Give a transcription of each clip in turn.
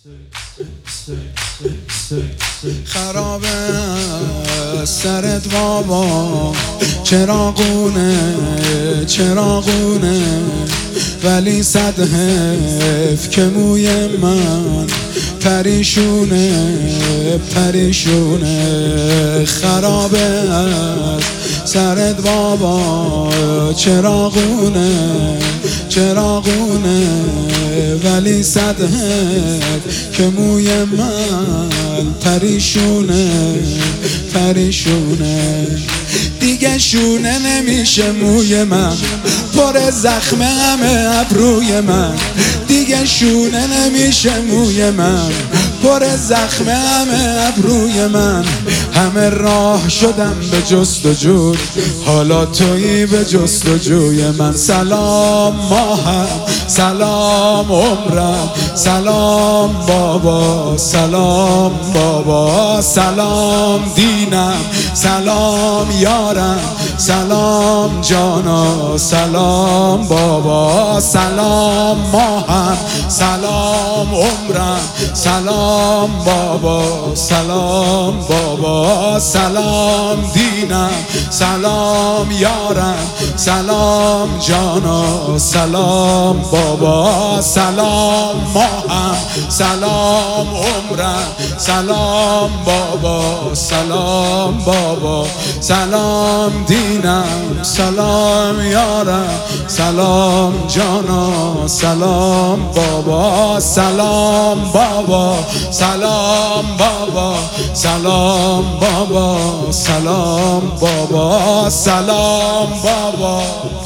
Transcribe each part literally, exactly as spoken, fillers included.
خرابه سرت بابا، چراغونه چراغونه، ولی صد حیف که موی من پریشونه پریشونه. خرابه سرت بابا، چراغونه چراغونه، ولی صد حیف که موی من پریشونه پریشونه. دیگه شونه نمیشه موی من، پر زخمه همه ابروی من. دیگه شونه نمیشه موی من، پر زخمه همه ابروی من. همه راه شدم به جستجو، حالا تویی به جستجوی من. سلام ماهم، سلام عمرم، سلام بابا، سلام بابا، سلام دینم، سلام یارم، سلام جانا، سلام بابا، سلام ماهم، سلام عمرم، سلام بابا، سلام بابا، سلام دینم، سلام یارم، سلام جانا، سلام بابا، سلام ماهم، سلام عمرم، سلام بابا، سلام بابا، سلام دینم، سلام یارم، سلام جانا، سلام بابا، سلام بابا، سلام بابا، سلام بابا، سلام بابا، سلام بابا.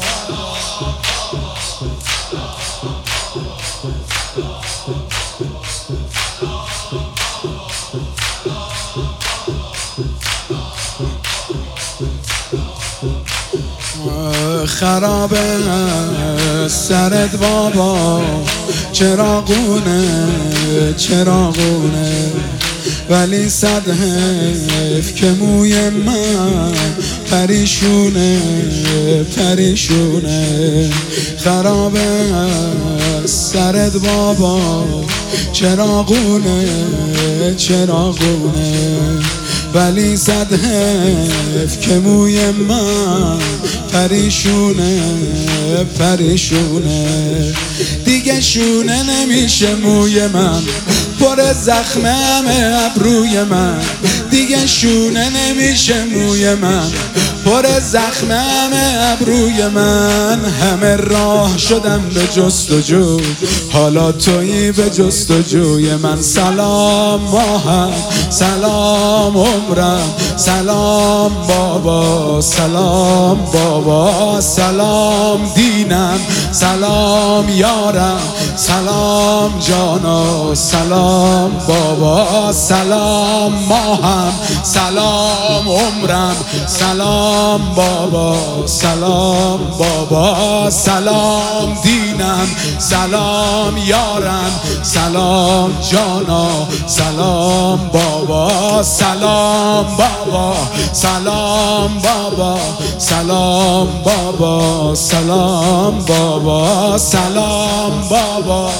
خرابه سرت بابا، چراغونه چراغونه، ولی صد حیف که موی من پریشونه پریشونه. خرابه سرت بابا، چراغونه چراغونه، ولی صد حیف که موی من پریشونه پریشونه. دیگه شونه نمیشه موی من، پر زخمه همه ابروی من. دیگه شونه نمیشه موی من، پر زخمه همه ابروی من. همه راه شدم به جستجو، حالا تویی به جستجوی من. سلام ماهم، سلام عمرم، سلام بابا، سلام بابا، سلام دینم، سلام یارم، سلام جانا، سلام بابا، سلام ماهم، سلام عمرم، سلام بابا، سلام بابا، سلام دینم، سلام یارم، سلام جانا، سلام بابا، سلام بابا، سلام بابا، سلام بابا، سلام بابا، سلام بابا.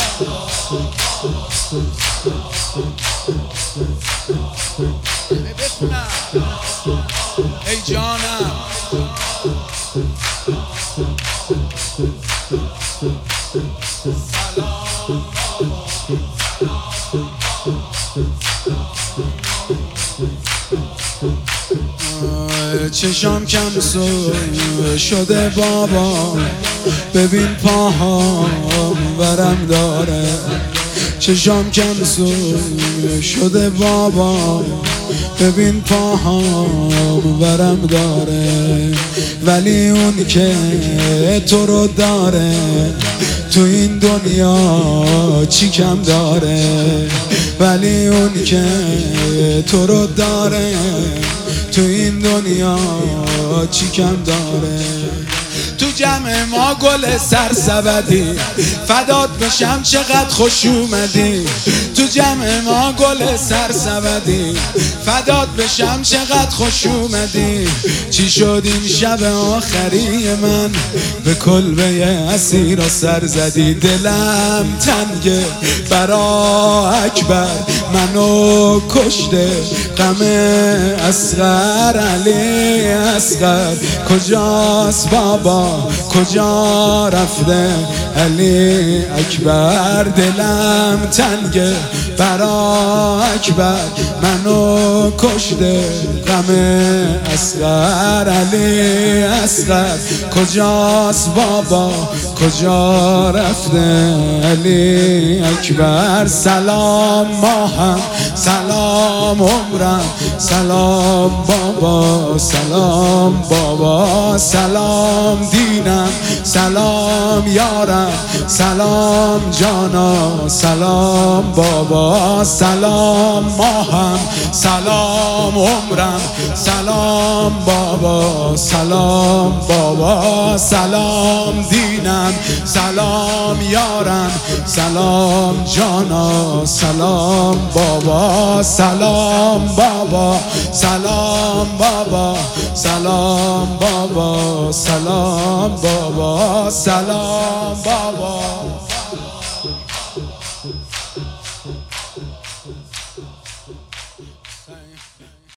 ای جانم چشام کم سو شده بابا، ببین پاهام ورم داره. چشام کم سو شده بابا، ببین پاهام ورم داره. ولی اون که تو رو داره تو این دنیا چی کم داره؟ ولی اون که تو رو داره تو این دنیا چی کم داره؟ تو جمع ما گل سرسبدی، فدات بشم چقدر خوش اومدی. تو جمع ما گل سرسبدی، فدات بشم چقدر خوش اومدی. چی شد این شب آخری من، به کلبه اسیرا سر زدی. دلم تنگه برا اکبر، منو کشته غم اصغر. علی اصغر کجاست بابا، کجا رفته علی اکبر. دلم تنگه برا اکبر، منو کشته غم اصغر. علی اصغر کجاست بابا، کجا رفته علی اکبر. سلام ماهم، سلام عمرم، سلام بابا، سلام بابا، سلام دینم، سلام یارم، سلام جانا، سلام بابا، سلام ماهم، سلام عمرم، سلام بابا، سلام بابا، سلام دینم، سلام یارم، سلام جانا، سلام بابا، سلام بابا، سلام بابا، سلام بابا، سلام بابا، سلام بابا.